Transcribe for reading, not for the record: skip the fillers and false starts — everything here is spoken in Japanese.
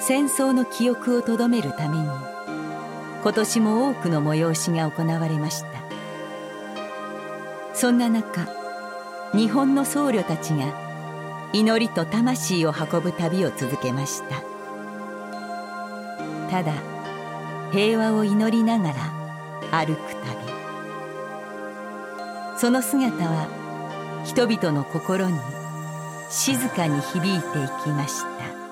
戦争の記憶をとどめるために今年も多くの催しが行われました。そんな中、日本の僧侶たちが祈りと魂を運ぶ旅を続けました。ただ平和を祈りながら歩く旅、その姿は人々の心に静かに響いていきました。